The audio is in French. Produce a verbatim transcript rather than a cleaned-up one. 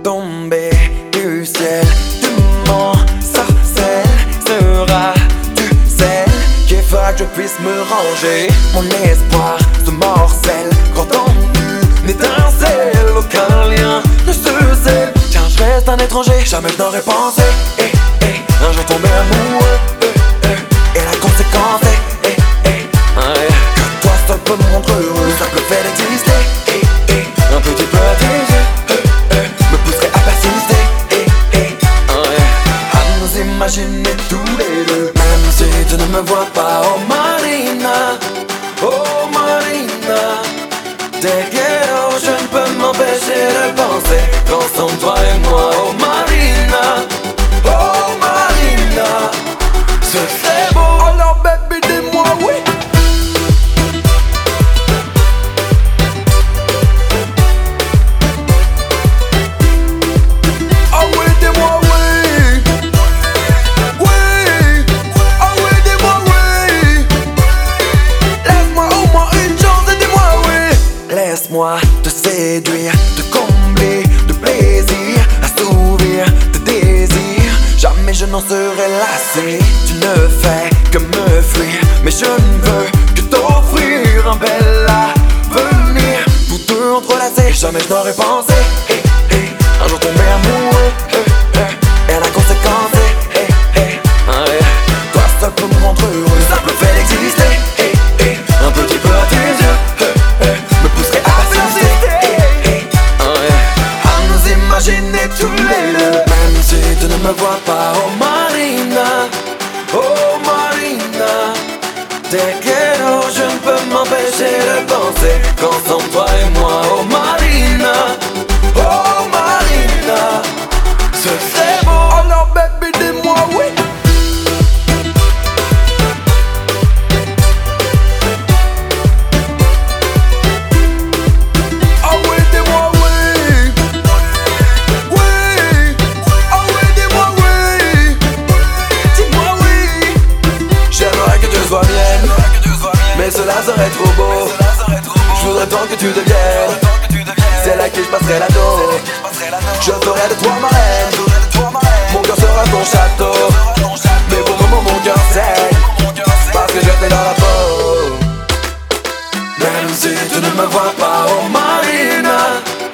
tomber du ciel. Tu m'en sorcelles, sera-tu celle qui fera que je puisse me ranger? Mon espoir se morcelle quand une étincelle, aucun lien ne se scelle. Tiens, je reste un étranger, jamais je n'aurais pensé eh, eh, un jour tomber amoureux eh, eh, et la conséquence est eh, eh, eh, que toi seul peux me rendre heureux. Le simple fait d'exister eh, eh, un petit peu à tes yeux eh, eh, me pousserait à persister eh, eh, eh, à nous imaginer tous les deux. Même si tu ne me vois pas, oh Marina, oh Marina, te quiero, je ne peux m'empêcher de penser qu'ensemble toi et moi, oh Marina, oh Marina, ce serait beau. Alors baby dis-moi oui. Ah oui dis-moi oui. Oui. Ah oui dis-moi oui. Laisse-moi au moins une chance et dis-moi oui. Laisse-moi te séduire, te combler de plaisir, assouvir tes désirs. Jamais je n'en serai lassé. Tu ne fais que me fuir, mais je ne veux que t'offrir un bel avenir. Tous deux entrelacés, jamais je n'aurais pensé eh, eh, un jour tomber amoureux eh, eh, et la conséquence est eh, eh, eh, toi seul peux me rendre heureux. Le simple fait d'exister eh, eh, un petit peu à tes yeux eh, eh, me pousserait à persister eh, eh, eh, à nous imaginer tous les deux. Même si tu ne me vois pas, oh Marina, oh Marina, te quiero, je ne peux m'empêcher de penser qu'ensemble toi et moi, oh Marina, oh Marina, ce serait beau. Alors baby dis-moi oui. Ah oui dis-moi oui. Oui. Ah oui dis-moi oui. Dis-moi oui. J'aimerais que tu sois mienne, mais cela serait trop beau. Je voudrais tant que tu deviennes celle à qui je passerai la dos. Je ferai de toi ma reine, mon cœur sera ton château. Mais pour le moment mon cœur saigne, parce que je t'ai dans la peau. Même si tu ne me vois pas, oh Marina,